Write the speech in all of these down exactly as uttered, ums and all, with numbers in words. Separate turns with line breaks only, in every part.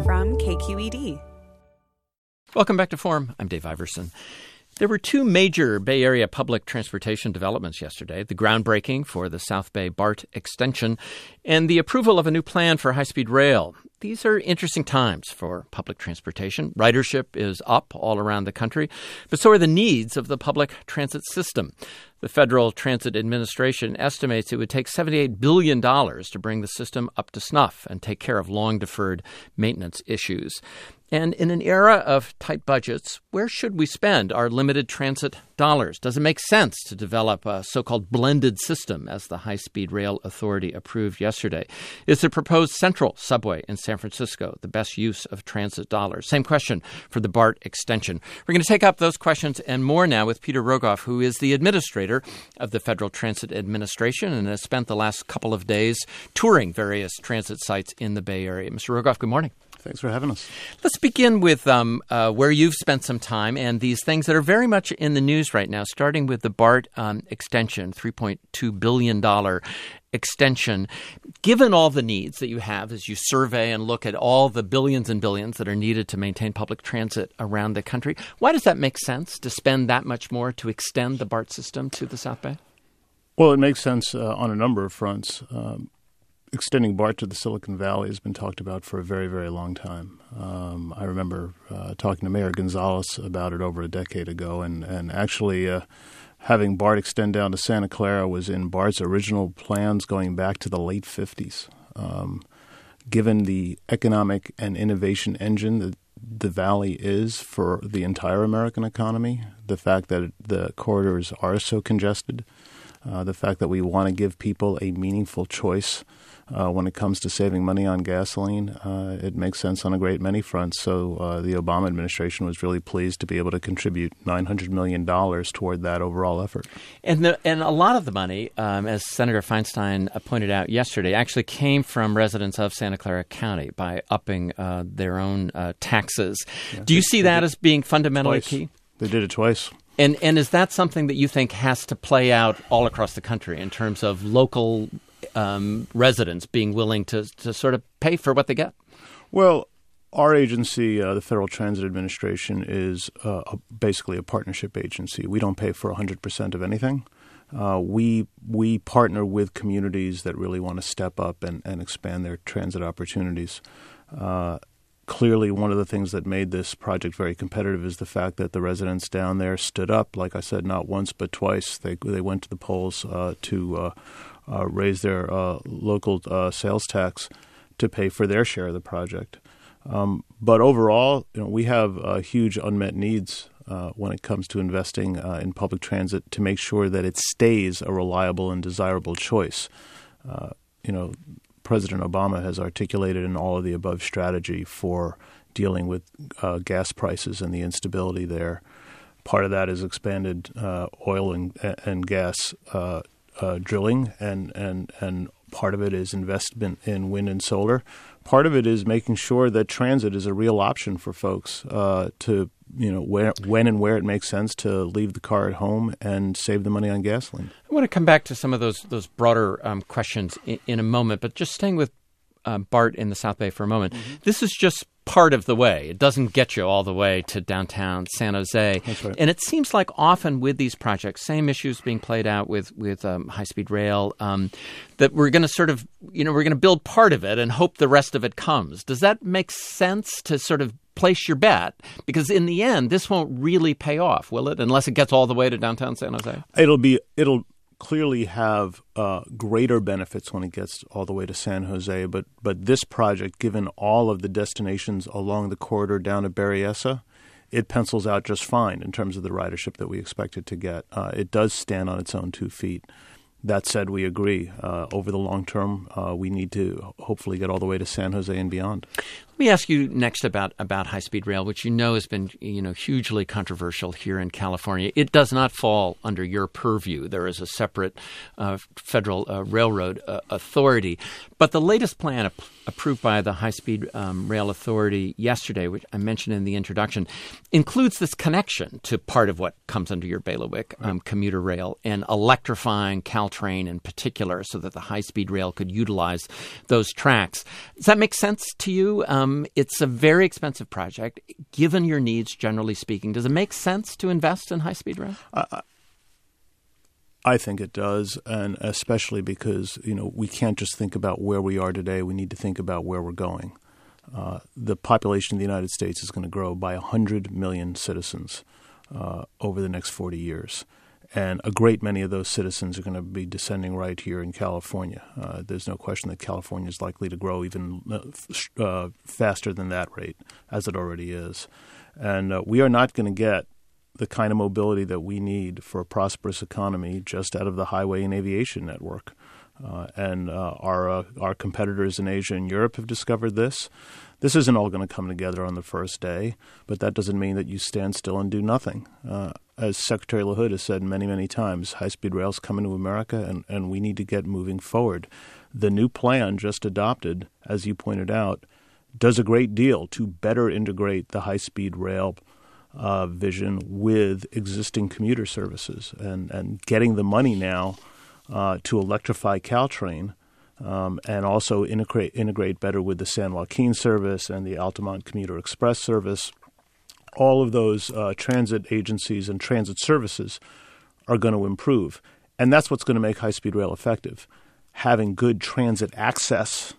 from K Q E D.
Welcome back to Forum. I'm Dave Iverson. There were two major Bay Area public transportation developments yesterday, the groundbreaking for the South Bay BART extension and the approval of a new plan for high-speed rail. These are interesting times for public transportation. Ridership is up all around the country, but so are the needs of the public transit system. The Federal Transit Administration estimates it would take seventy-eight billion dollars to bring the system up to snuff and take care of long-deferred maintenance issues. And in an era of tight budgets, where should we spend our limited transit dollars? Does it make sense to develop a so-called blended system, as the High-Speed Rail Authority approved yesterday? Is the proposed Central Subway in San Francisco the best use of transit dollars? Same question for the BART extension. We're going to take up those questions and more now with Peter Rogoff, who is the administrator of the Federal Transit Administration and has spent the last couple of days touring various transit sites in the Bay Area. Mister Rogoff, good morning.
Thanks for having us.
Let's begin with um, uh, where you've spent some time and these things that are very much in the news right now, starting with the BART um, extension, three point two billion dollars extension. Given all the needs that you have as you survey and look at all the billions and billions that are needed to maintain public transit around the country, why does that make sense to spend that much more to extend the BART system to the South Bay?
Well, it makes sense uh, on a number of fronts. Um, Extending BART to the Silicon Valley has been talked about for a very, very long time. Um, I remember uh, talking to Mayor Gonzalez about it over a decade ago, and, and actually uh, having BART extend down to Santa Clara was in BART's original plans going back to the late fifties. Um, given the economic and innovation engine that the Valley is for the entire American economy, the fact that the corridors are so congested, uh, the fact that we want to give people a meaningful choice Uh, when it comes to saving money on gasoline, uh, it makes sense on a great many fronts. So uh, the Obama administration was really pleased to be able to contribute nine hundred million dollars toward that overall effort.
And the, and a lot of the money, um, as Senator Feinstein pointed out yesterday, actually came from residents of Santa Clara County by upping uh, their own uh, taxes. Yeah, Do you see that as being fundamentally
twice.
key?
They did it twice.
And and is that something that you think has to play out all across the country in terms of local Um, residents being willing to, to sort of pay for what they get?
Well, our agency, uh, the Federal Transit Administration, is uh, a, basically a partnership agency. We don't pay for one hundred percent of anything. Uh, we we partner with communities that really want to step up and, and expand their transit opportunities. Uh, clearly, one of the things that made this project very competitive is the fact that the residents down there stood up, like I said, not once but twice. They, they went to the polls uh, to uh, Uh, raise their uh, local uh, sales tax to pay for their share of the project. Um, but overall, you know, we have uh, huge unmet needs uh, when it comes to investing uh, in public transit to make sure that it stays a reliable and desirable choice. Uh, you know, President Obama has articulated an all of the above strategy for dealing with uh, gas prices and the instability there. Part of that is expanded uh, oil and, and gas uh Uh, drilling, and, and, and part of it is investment in wind and solar. Part of it is making sure that transit is a real option for folks uh, to, you know, where, when and where it makes sense to leave the car at home and save the money on gasoline.
I want to come back to some of those those broader um, questions in, in a moment, but just staying with uh, BART in the South Bay for a moment. Mm-hmm. This is just part of the way. It doesn't get you all the way to downtown San Jose.
That's right.
And it seems like often with these projects, same issues being played out with, with um, high-speed rail, um, that we're going to sort of, you know, we're going to build part of it and hope the rest of it comes. Does that make sense to sort of place your bet? Because in the end, this won't really pay off, will it? Unless it gets all the way to downtown San Jose?
It'll be, it'll clearly have uh, greater benefits when it gets all the way to San Jose. But but this project, given all of the destinations along the corridor down to Berryessa, it pencils out just fine in terms of the ridership that we expect it to get. Uh, it does stand on its own two feet. That said, we agree. Uh, over the long term, uh, we need to hopefully get all the way to San Jose and beyond.
Let me ask you next about, about high-speed rail, which you know has been, you know, hugely controversial here in California. It does not fall under your purview. There is a separate uh, federal uh, railroad uh, authority. But the latest plan ap- approved by the High-Speed um, Rail Authority yesterday, which I mentioned in the introduction, includes this connection to part of what comes under your bailiwick, um, commuter rail, and electrifying Caltrain in particular so that the high-speed rail could utilize those tracks. Does that make sense to you? Um, Um, it's a very expensive project. Given your needs, generally speaking, does it make sense to invest in high-speed rail?
Uh, I think it does, and especially because, you know, we can't just think about where we are today. We need to think about where we're going. Uh, the population of the United States is going to grow by one hundred million citizens uh, over the next forty years. And a great many of those citizens are going to be descending right here in California. Uh, there's no question that California is likely to grow even uh, faster than that rate, as it already is. And uh, we are not going to get the kind of mobility that we need for a prosperous economy just out of the highway and aviation network. Uh, and uh, our uh, our competitors in Asia and Europe have discovered this. This isn't all going to come together on the first day, but that doesn't mean that you stand still and do nothing. Uh, as Secretary LaHood has said many, many times, high-speed rail is coming to America, and, and we need to get moving forward. The new plan just adopted, as you pointed out, does a great deal to better integrate the high-speed rail uh, vision with existing commuter services and, and getting the money now uh, to electrify Caltrain um, and also integrate, integrate better with the San Joaquin service and the Altamont Commuter Express service. All of those uh, transit agencies and transit services are going to improve. And that's what's going to make high-speed rail effective. Having good transit access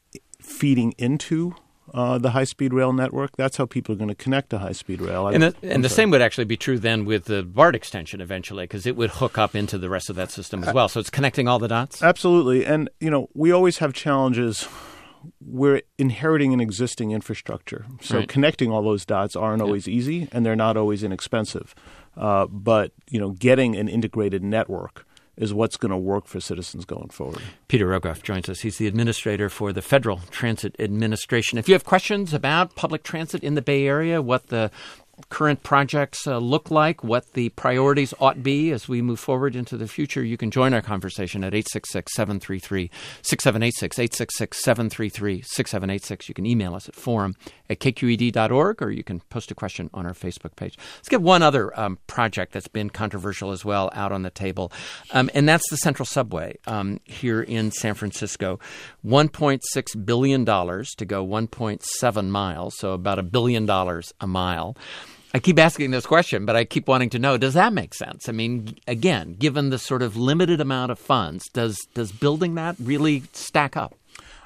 feeding into uh, the high-speed rail network, that's how people are going to connect to high-speed rail.
And the, and the same would actually be true then with the BART extension eventually, because it would hook up into the rest of that system as well. So it's connecting all the dots?
Absolutely. And, you know, we always have challenges. We're inheriting an existing infrastructure. So right. Connecting all those dots aren't yeah. always easy, and they're not always inexpensive. Uh, but, you know, getting an integrated network is what's going to work for citizens going forward.
Peter Rogoff joins us. He's the administrator for the Federal Transit Administration. If you have questions about public transit in the Bay Area, what the current projects uh, look like, what the priorities ought be as we move forward into the future, you can join our conversation at eight six six, seven three three, six seven eight six, eight six six, seven three three, six seven eight six. You can email us at forum at k q e d dot org, or you can post a question on our Facebook page. Let's get one other um, project that's been controversial as well out on the table, um, and that's the Central Subway um, here in San Francisco. one point six billion dollars to go one point seven miles, so about a billion dollars a mile. I keep asking this question, but I keep wanting to know, does that make sense? I mean, again, given the sort of limited amount of funds, does does building that really stack up?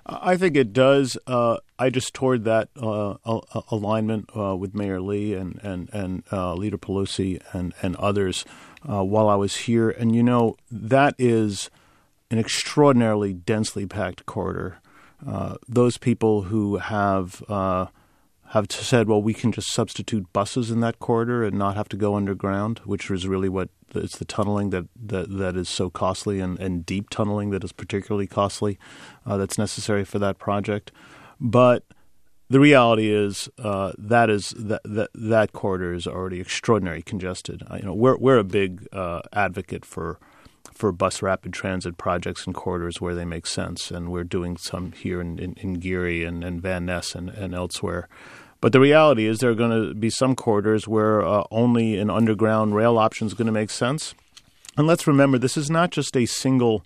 I think it does. Uh, I just toured that uh, alignment uh, with Mayor Lee and and and uh, Leader Pelosi and and others uh, while I was here, and you know that is an extraordinarily densely packed corridor. Uh, those people who have uh, have said, well, we can just substitute buses in that corridor and not have to go underground, which is really what it's the tunneling that, that, that is so costly and, and deep tunneling that is particularly costly uh, that's necessary for that project. But the reality is uh, that is that, that that corridor is already extraordinarily congested. Uh, you know, we're we're a big uh, advocate for for bus rapid transit projects and corridors where they make sense, and we're doing some here in, in, in Geary and, and Van Ness and, and elsewhere. But the reality is there are going to be some corridors where uh, only an underground rail option is going to make sense. And let's remember, this is not just a single,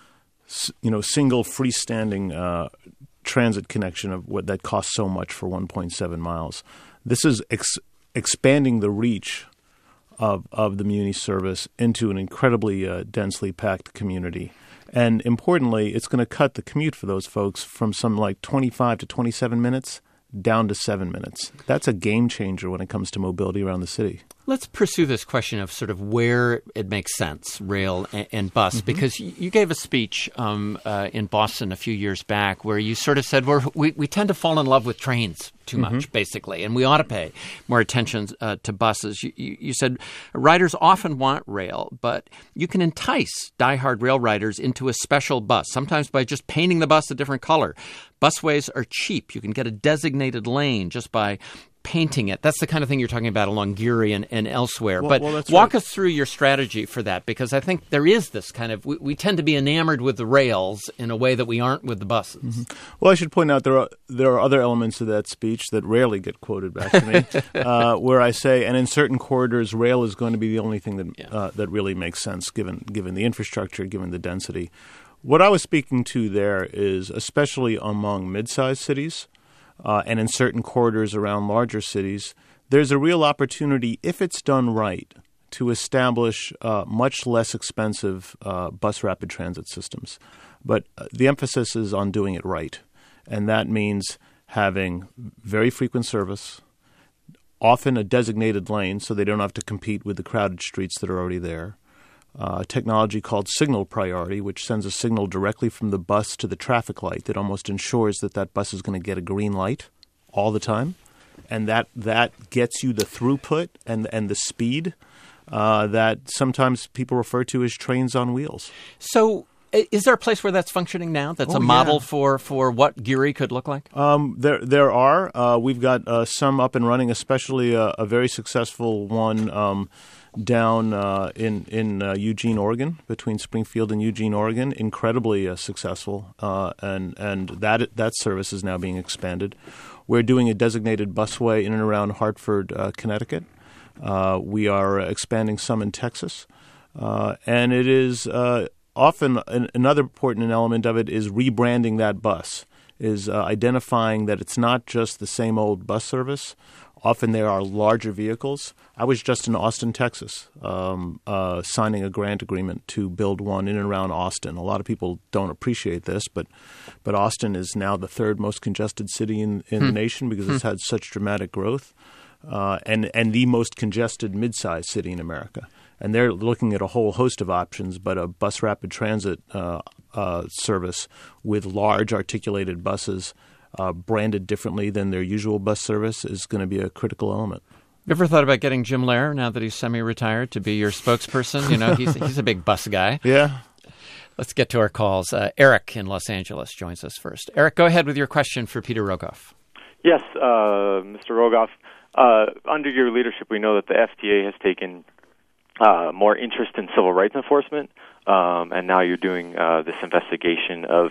you know, single freestanding uh, transit connection of what that costs so much for one point seven miles. This is ex- expanding the reach of of the Muni service into an incredibly uh, densely packed community. And importantly, it's going to cut the commute for those folks from some like twenty-five to twenty-seven minutes down to seven minutes. That's a game changer when it comes to mobility around the city.
Let's pursue this question of sort of where it makes sense, rail and, and bus, mm-hmm. because you gave a speech um, uh, in Boston a few years back where you sort of said we're, we we tend to fall in love with trains too much, mm-hmm. basically, and we ought to pay more attention uh, to buses. You, you, you said riders often want rail, but you can entice diehard rail riders into a special bus, sometimes by just painting the bus a different color. Busways are cheap. You can get a designated lane just by painting it. That's the kind of thing you're talking about along Geary and, and elsewhere.
Well,
but
well,
walk
right.
us through your strategy for that, because I think there is this kind of, we, we tend to be enamored with the rails in a way that we aren't with the buses.
Mm-hmm. Well, I should point out there are there are other elements of that speech that rarely get quoted back to me, uh, where I say, and in certain corridors, rail is going to be the only thing that yeah. uh, that really makes sense given given the infrastructure, given the density. What I was speaking to there is, especially among mid-sized cities, uh, and in certain corridors around larger cities, there's a real opportunity, if it's done right, to establish uh, much less expensive uh, bus rapid transit systems. But uh, the emphasis is on doing it right. And that means having very frequent service, often a designated lane so they don't have to compete with the crowded streets that are already there. Uh, technology called signal priority, which sends a signal directly from the bus to the traffic light that almost ensures that that bus is going to get a green light all the time. And that, that gets you the throughput and, and the speed uh, that sometimes people refer to as trains on wheels.
So is there a place where that's functioning now? That's
oh,
a model
yeah.
for, for what Geary could look like?
Um, there there are. Uh, we've got uh, some up and running, especially a, a very successful one um, down uh, in, in uh, Eugene, Oregon, between Springfield and Eugene, Oregon. Incredibly uh, successful, uh, and, and that that service is now being expanded. We're doing a designated busway in and around Hartford, uh, Connecticut. Uh, we are expanding some in Texas. Uh, and it is uh, often an, another important element of it is rebranding that bus, is uh, identifying that it's not just the same old bus service. Often there are larger vehicles. I was just in Austin, Texas, um, uh, signing a grant agreement to build one in and around Austin. A lot of people don't appreciate this, but but Austin is now the third most congested city in, in hmm. the nation because hmm. it's had such dramatic growth, uh, and, and the most congested mid-sized city in America. And they're looking at a whole host of options, but a bus rapid transit uh, uh, service with large articulated buses Uh, branded differently than their usual bus service is going to be a critical element.
You ever thought about getting Jim Lair, now that he's semi-retired, to be your spokesperson? You know, he's he's a big bus guy.
Yeah.
Let's get to our calls. Uh, Eric in Los Angeles joins us first. Eric, go ahead with your question for Peter Rogoff.
Yes, uh, Mister Rogoff. Uh, under your leadership, we know that the F D A has taken uh, more interest in civil rights enforcement, um, and now you're doing uh, this investigation of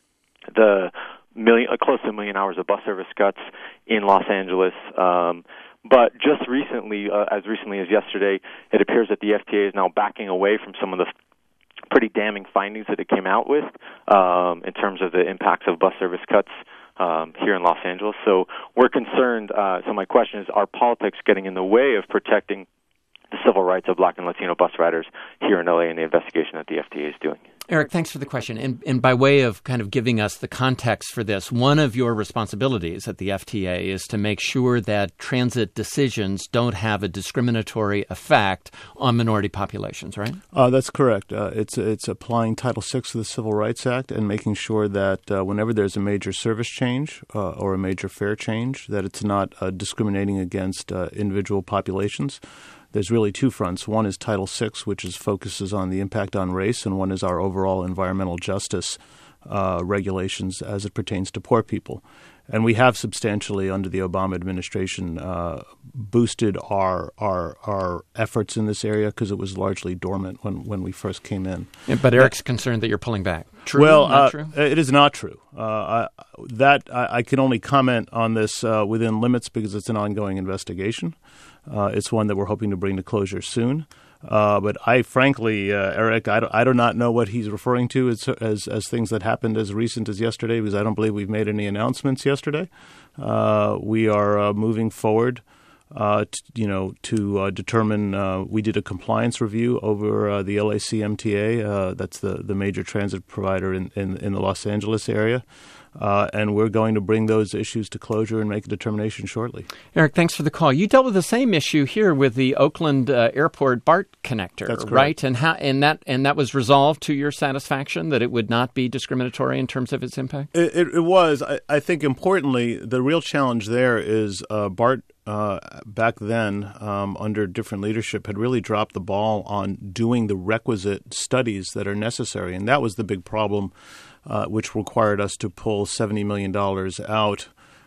the Million, uh, close to a million hours of bus service cuts in Los Angeles. Um, but just recently, uh, as recently as yesterday, it appears that the F D A is now backing away from some of the pretty damning findings that it came out with um, in terms of the impacts of bus service cuts um, here in Los Angeles. So we're concerned. Uh, so my question is, are politics getting in the way of protecting the civil rights of Black and Latino bus riders here in L A in the investigation that the F D A is doing?
Eric, thanks for the question. And, and by way of kind of giving us the context for this, one of your responsibilities at the F T A is to make sure that transit decisions don't have a discriminatory effect on minority populations, right?
Uh, that's correct. Uh, it's it's applying Title six of the Civil Rights Act and making sure that uh, whenever there's a major service change uh, or a major fare change, that it's not uh, discriminating against uh, individual populations. There's really two fronts. One is Title six, which is focuses on the impact on race, and one is our overall environmental justice uh, regulations as it pertains to poor people. And we have substantially, under the Obama administration, uh, boosted our our our efforts in this area because it was largely dormant when, when we first came in.
Yeah, but Eric's concerned that you're pulling back. True?
Well,
not
uh,
true?
It is not true. Uh, I, that I, I can only comment on this uh, within limits because it's an ongoing investigation. Uh, it's one that we're hoping to bring to closure soon. Uh, but I, frankly, uh, Eric, I do, I do not know what he's referring to as, as as things that happened as recent as yesterday, because I don't believe we've made any announcements yesterday. Uh, we are uh, moving forward, uh, to, you know, to uh, determine. Uh, we did a compliance review over uh, the L A C M T A. Uh, that's the, the major transit provider in, in, in the Los Angeles area. Uh, and we're going to bring those issues to closure and make a determination shortly.
Eric, thanks for the call. You dealt with the same issue here with the Oakland uh, Airport BART connector,
That's correct.
right? And how and that and that was resolved to your satisfaction, that it would not be discriminatory in terms of its impact?
It, it, it was. I, I think importantly, the real challenge there is uh, BART uh, back then, um, under different leadership, had really dropped the ball on doing the requisite studies that are necessary, and that was the big problem. Uh, which required us to pull seventy million dollars out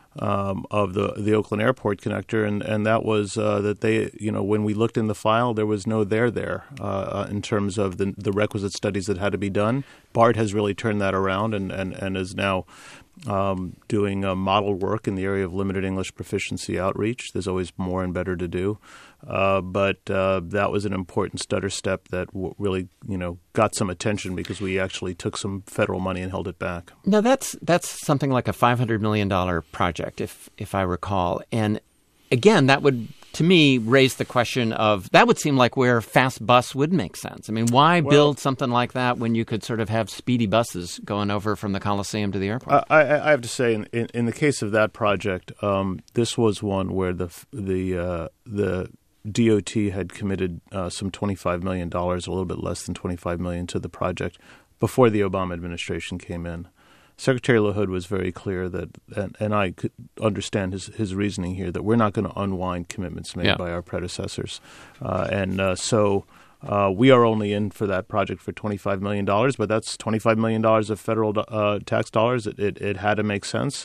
um, of the the Oakland Airport connector, and and that was uh, that they, you know, when we looked in the file, there was no there there uh, in terms of the the requisite studies that had to be done. BART has really turned that around and and and is now um, doing uh, model work in the area of limited English proficiency outreach. There's always more and better to do. Uh, but uh, that was an important stutter step that w- really, you know, got some attention because we actually took some federal money and held it back.
Now, that's that's something like a five hundred million dollars project, if if I recall. And again, that would, to me, raise the question of, that would seem like where fast bus would make sense. I mean, why well, build something like that when you could sort of have speedy buses going over from the Coliseum to the airport?
I, I, I have to say, in, in, in the case of that project, um, this was one where the the uh, the D O T had committed uh, some twenty-five million dollars, a little bit less than twenty-five million dollars to the project before the Obama administration came in. Secretary LaHood was very clear that, and, and I could understand his, his reasoning here, that we're not going to unwind commitments made yeah. by our predecessors. Uh, and uh, so uh, we are only in for that project for twenty-five million dollars, but that's twenty-five million dollars of federal uh, tax dollars. It, it, it had to make sense.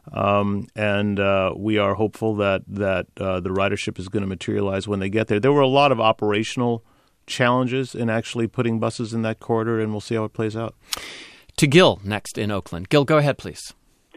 Um, and uh, we are hopeful that, that uh, the ridership is going to materialize when they get there. There were a lot of operational challenges in actually putting buses in that corridor, and we'll see how it plays out.
To Gil next in Oakland. Gil, go ahead, please.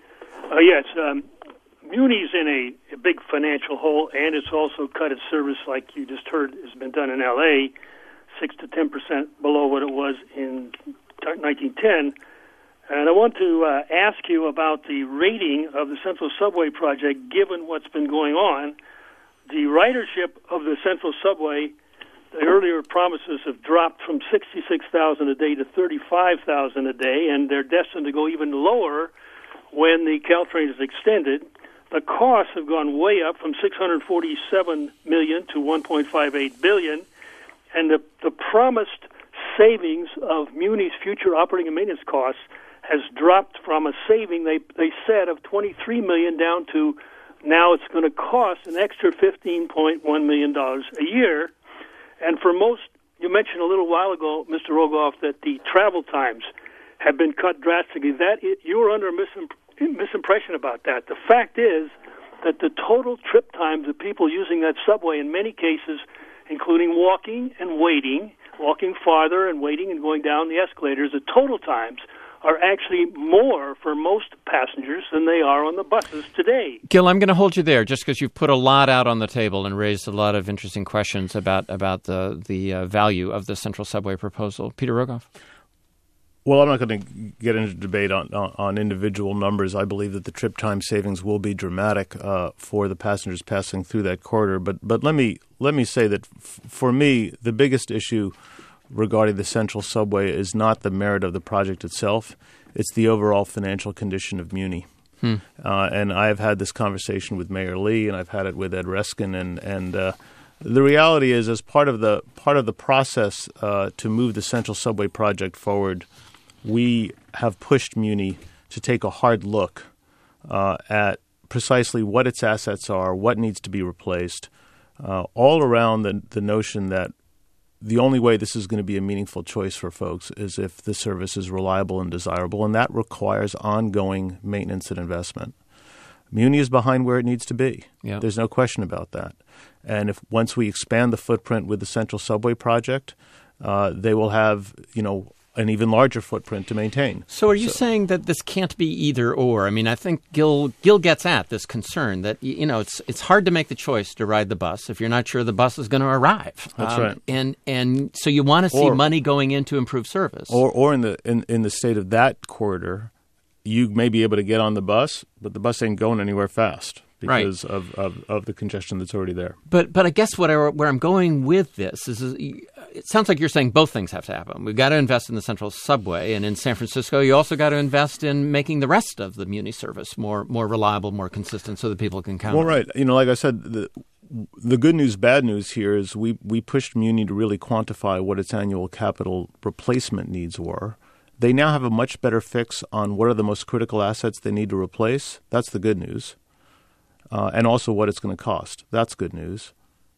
Uh, yes, um, Muni's in a, a big financial hole, and it's also cut its service, like you just heard, has been done in L A, six to ten percent below what it was in nineteen ten. And I want to uh, ask you about the rating of the Central Subway project, given what's been going on. The ridership of the Central Subway, the earlier promises have dropped from sixty-six thousand a day to thirty-five thousand a day, and they're destined to go even lower when the Caltrain is extended. The costs have gone way up from six hundred forty-seven million dollars to one point five eight billion dollars, and the, the promised savings of Muni's future operating and maintenance costs has dropped from a saving they they said of twenty-three million dollars down to now it's going to cost an extra fifteen point one million dollars a year. And for most, you mentioned a little while ago, Mister Rogoff, that the travel times have been cut drastically. That you were under a misimp- misimpression about that. The fact is that the total trip times of people using that subway, in many cases, including walking and waiting, walking farther and waiting and going down the escalators, the total times are actually more for most passengers than they are on the buses today.
Gil, I'm going to hold you there just because you've put a lot out on the table and raised a lot of interesting questions about, about the, the uh, value of the Central Subway proposal. Peter Rogoff.
Well, I'm not going to get into debate on, on, on individual numbers. I believe that the trip time savings will be dramatic uh, for the passengers passing through that corridor. But but let me let me say that f- for me, the biggest issue regarding the Central Subway is not the merit of the project itself. It's the overall financial condition of Muni. Hmm. Uh, and I've had this conversation with Mayor Lee, and I've had it with Ed Reskin. And, and uh, the reality is, as part of the part of the process uh, to move the Central Subway project forward, we have pushed Muni to take a hard look uh, at precisely what its assets are, what needs to be replaced, uh, all around the, the notion that the only way this is going to be a meaningful choice for folks is if the service is reliable and desirable, and that requires ongoing maintenance and investment. Muni is behind where it needs to be. Yeah. There's no question about that. And if once we expand the footprint with the Central Subway project, uh, they will have, you know, an even larger footprint to maintain.
So are you
so,
saying that this can't be either or? I mean, I think Gil Gil gets at this concern that, you know, it's it's hard to make the choice to ride the bus if you're not sure the bus is going to arrive.
That's um,
right. And and so you want to see or, money going into improve service.
Or or in the in, in the state of that corridor, you may be able to get on the bus, but the bus ain't going anywhere fast. Because right. of, of, of the congestion that's already there.
But but I guess what I, where I'm going with this is, is it sounds like you're saying both things have to happen. We've got to invest in the Central Subway, and in San Francisco, you also got to invest in making the rest of the Muni service more more reliable, more consistent, so that people can count
well,
on
right.
it.
You know, like I said, the the good news, bad news here is we, we pushed Muni to really quantify what its annual capital replacement needs were. They now have a much better fix on what are the most critical assets they need to replace. That's the good news. Uh, and also what it's going to cost. That's good news.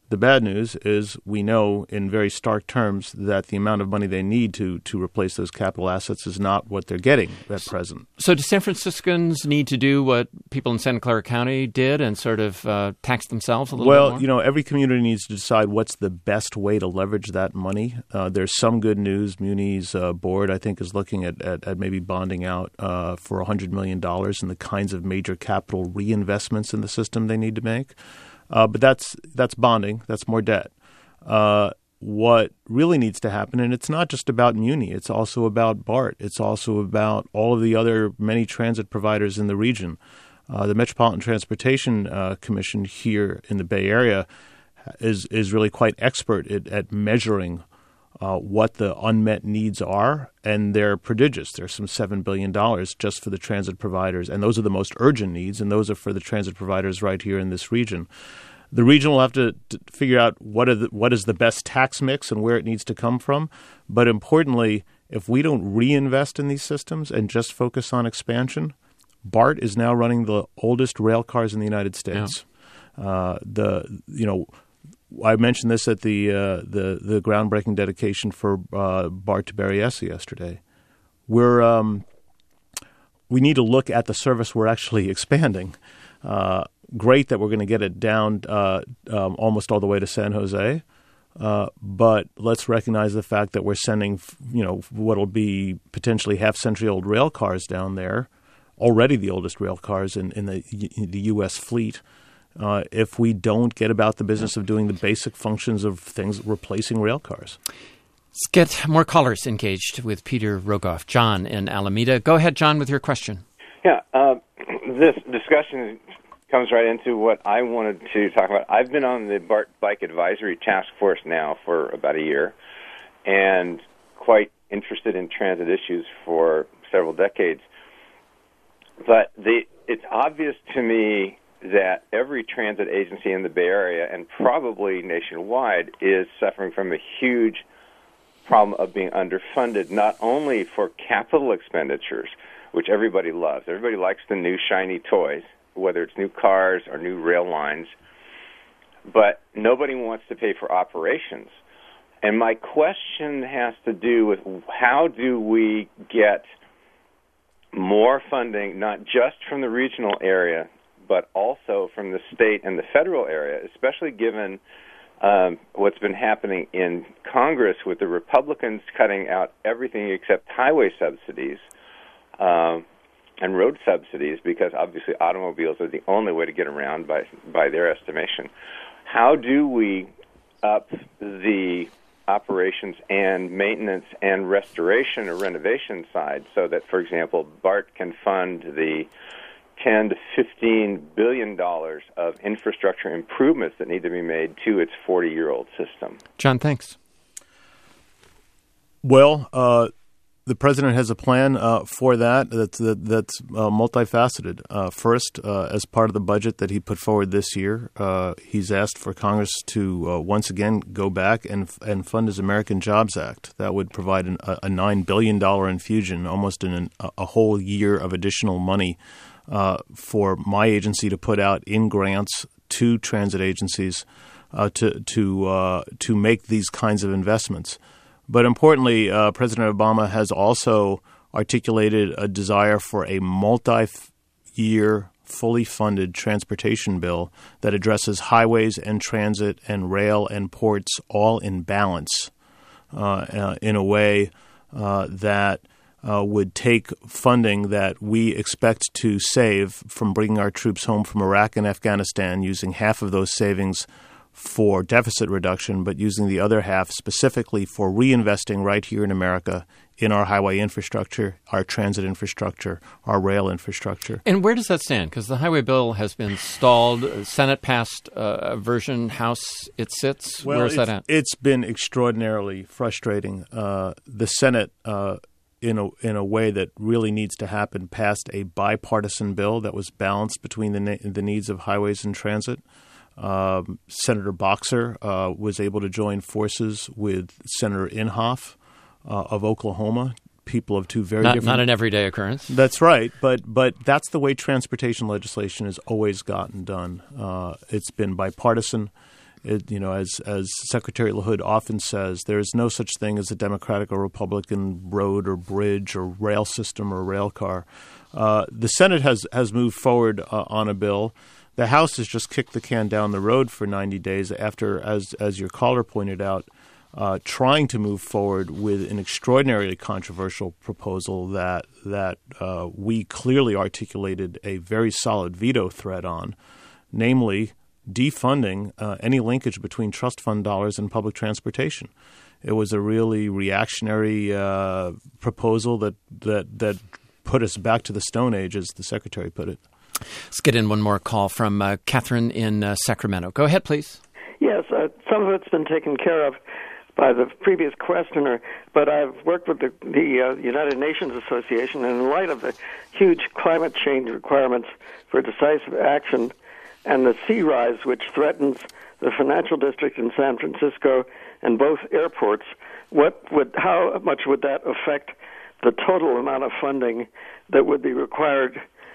The bad news is we know in very stark terms that the amount of money they need to to replace those capital assets is not what they're getting at present.
So do San Franciscans need to do what people in Santa Clara County did and sort of uh, tax themselves a little
well,
bit more?
Well, you know, every community needs to decide what's the best way to leverage that money. Uh, there's some good news. Muni's uh, board, I think, is looking at, at, at maybe bonding out uh, for one hundred million dollars in the kinds of major capital reinvestments in the system they need to make. Uh, but that's that's bonding. That's more debt. Uh, what really needs to happen, and it's not just about Muni. It's also about BART. It's also about all of the other many transit providers in the region. Uh, the Metropolitan Transportation uh, Commission here in the Bay Area is is really quite expert at, at measuring uh, what the unmet needs are, and they're prodigious. There's some seven billion dollars just for the transit providers, and those are the most urgent needs, and those are for the transit providers right here in this region. The region will have to, to figure out what are the, what is the best tax mix and where it needs to come from. But importantly, if we don't reinvest in these systems and just focus on expansion, BART is now running the oldest rail cars in the United States. Yeah. Uh, the you know. I mentioned this at the uh, the the groundbreaking dedication for uh, BART to Berryessa yesterday. We're um, we need to look at the service we're actually expanding. Uh, great that we're going to get it down uh, um, almost all the way to San Jose, uh, but let's recognize the fact that we're sending you know what will be potentially half-century-old rail cars down there, already the oldest rail cars in, in the in the U S fleet. Uh, if we don't get about the business of doing the basic functions of things, replacing rail cars.
Let's get more callers engaged with Peter Rogoff. John in Alameda. Go ahead, John, with your question.
Yeah, uh, this discussion comes right into what I wanted to talk about. I've been on the BART Bike Advisory Task Force now for about a year and quite interested in transit issues for several decades. But the, it's obvious to me that every transit agency in the Bay Area and probably nationwide is suffering from a huge problem of being underfunded, not only for capital expenditures, which everybody loves. Everybody likes the new shiny toys, whether it's new cars or new rail lines, but nobody wants to pay for operations. And my question has to do with how do we get more funding, not just from the regional area, but also from the state and the federal area, especially given um, what's been happening in Congress with the Republicans cutting out everything except highway subsidies um, and road subsidies, because obviously automobiles are the only way to get around by by their estimation. How do we up the operations and maintenance and restoration or renovation side so that, for example, BART can fund the ten to fifteen billion dollars of infrastructure improvements that need to be made to its forty-year-old system?
John, thanks.
Well, uh, the president has a plan uh, for that that's, that, that's uh, multifaceted. Uh, first, uh, as part of the budget that he put forward this year, uh, he's asked for Congress to uh, once again go back and and fund his American Jobs Act. That would provide an, a nine billion dollars infusion, almost in an, a whole year of additional money Uh, for my agency to put out in grants to transit agencies uh, to to uh, to make these kinds of investments. But importantly, uh, President Obama has also articulated a desire for a multi-year, fully funded transportation bill that addresses highways and transit and rail and ports all in balance uh, uh, in a way uh, that Uh, would take funding that we expect to save from bringing our troops home from Iraq and Afghanistan, using half of those savings for deficit reduction, but using the other half specifically for reinvesting right here in America in our highway infrastructure, our transit infrastructure, our rail infrastructure.
And where does that stand? Because the highway bill has been stalled. Senate passed uh, a version. House, it sits.
Well,
where is that at?
It's been extraordinarily frustrating. Uh, the Senate uh, in a in a way that really needs to happen, passed a bipartisan bill that was balanced between the na- the needs of highways and transit. Um, Senator Boxer uh, was able to join forces with Senator Inhofe uh, of Oklahoma, people of two very
not,
different...
Not an everyday occurrence.
That's right, but but that's the way transportation legislation has always gotten done. Uh, it's been bipartisan. It, you know, as as Secretary LaHood often says, there is no such thing as a Democratic or Republican road or bridge or rail system or rail car. Uh, the Senate has has moved forward uh, on a bill. The House has just kicked the can down the road for ninety days after, as as your caller pointed out, uh, trying to move forward with an extraordinarily controversial proposal that that uh, we clearly articulated a very solid veto threat on, namely defunding uh, any linkage between trust fund dollars and public transportation. It was a really reactionary uh, proposal that, that that put us back to the Stone Age, as the Secretary put it.
Let's get in one more call from uh, Catherine in uh, Sacramento. Go ahead, please.
Yes, uh, some of it's been taken care of by the previous questioner, but I've worked with the, the uh, United Nations Association, and in light of the huge climate change requirements for decisive action and the sea rise, which threatens the financial district in San Francisco and both airports, what would, how much would that affect the total amount of funding that would be required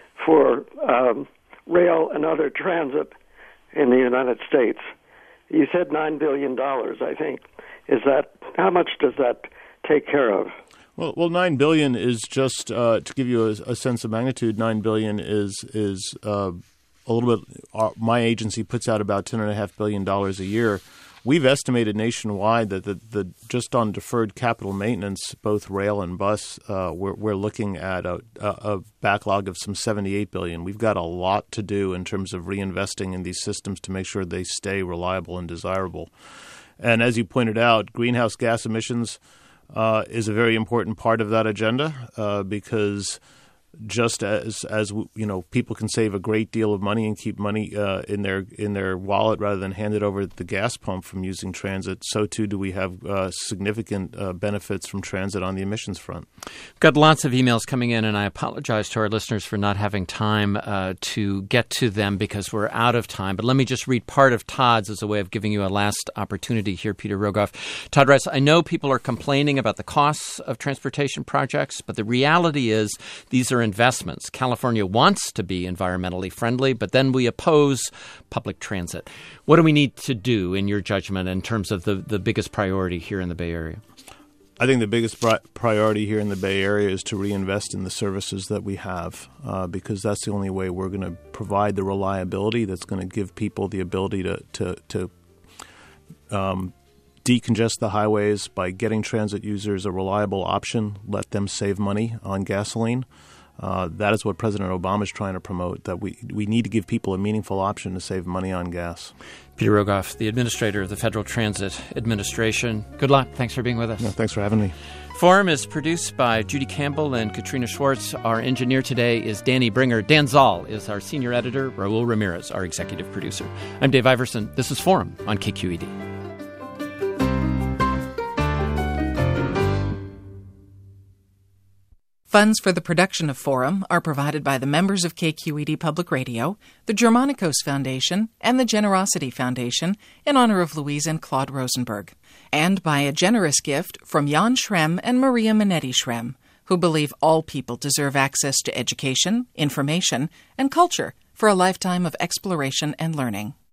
for um, rail and other transit in the United States? You said nine billion dollars, I think. Is that, how much does that take care of?
Well, well, nine billion dollars is just uh, to give you a, a sense of magnitude. Nine billion dollars is is uh, a little bit. Uh, my agency puts out about ten and a half billion dollars a year. We've estimated nationwide that the, the just on deferred capital maintenance, both rail and bus, uh, we're, we're looking at a, a, a backlog of some seventy-eight billion dollars. We've got a lot to do in terms of reinvesting in these systems to make sure they stay reliable and desirable. And as you pointed out, greenhouse gas emissions uh, is a very important part of that agenda uh, because just as as you know, people can save a great deal of money and keep money uh, in their in their wallet rather than hand it over at the gas pump from using transit. So too do we have uh, significant uh, benefits from transit on the emissions front.
We've got lots of emails coming in, and I apologize to our listeners for not having time uh, to get to them because we're out of time. But let me just read part of Todd's as a way of giving you a last opportunity here, Peter Rogoff. Todd writes, I know people are complaining about the costs of transportation projects, but the reality is these are investments. California wants to be environmentally friendly, but then we oppose public transit. What do we need to do, in your judgment, in terms of the, the biggest priority here in the Bay Area?
I think the biggest pri- priority here in the Bay Area is to reinvest in the services that we have uh, because that's the only way we're going to provide the reliability that's going to give people the ability to, to, to um, decongest the highways by getting transit users a reliable option, let them save money on gasoline. Uh, that is what President Obama is trying to promote, that we, we need to give people a meaningful option to save money on gas.
Peter Rogoff, the administrator of the Federal Transit Administration. Good luck. Thanks for being with us.
No, thanks for having me.
Forum is produced by Judy Campbell and Katrina Schwartz. Our engineer today is Danny Bringer. Dan Zoll is our senior editor. Raul Ramirez, our executive producer. I'm Dave Iverson. This is Forum on K Q E D.
Funds for the production of Forum are provided by the members of K Q E D Public Radio, the Germanicos Foundation, and the Generosity Foundation in honor of Louise and Claude Rosenberg, and by a generous gift from Jan Schrem and Maria Minetti Schrem, who believe all people deserve access to education, information, and culture for a lifetime of exploration and learning.